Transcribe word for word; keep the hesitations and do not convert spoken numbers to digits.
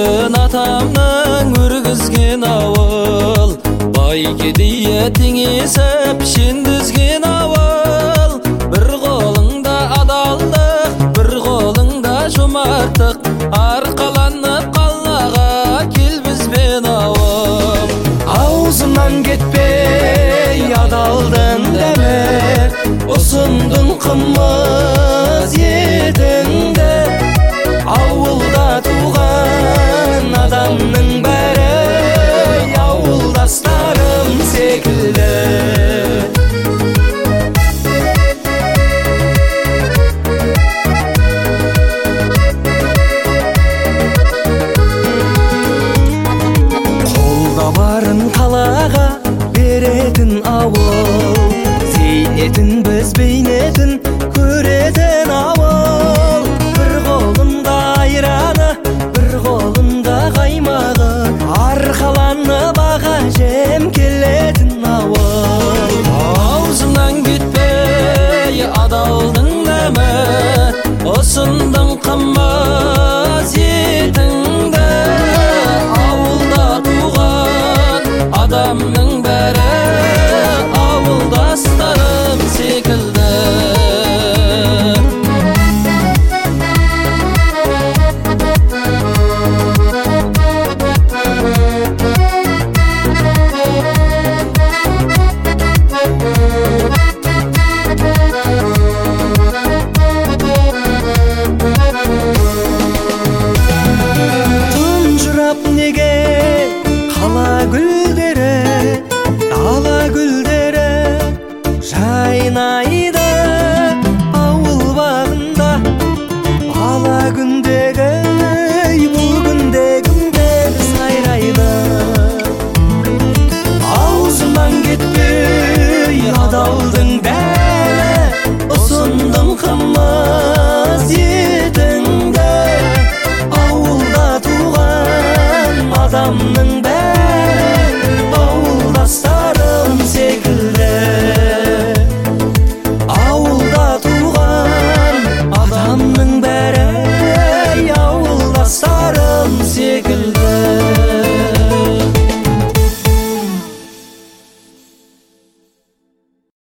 Алтын атамның үргізген ауыл, бай кедейе теңесіп шен дүзген ауыл. Бір қолыңда адалдық, бір қолыңда жомарттық, арқаланып қалаға кел бізбен ауыл. Аузымнан кетпей адалдың дәмі, ұсындың қымыз етіңді. Ауылда туған адамның бәрі ауылдастарым секілді. Қолда барын қалаға беретін ауыл, зейнетін біз бейнетін көретін ауыл. Бір қолында айраны, бір қолында қаймағы, арқаланып аға жем келетін ауыл. Аузымнан кетпей адалдың дәмі, ұсындың қымыз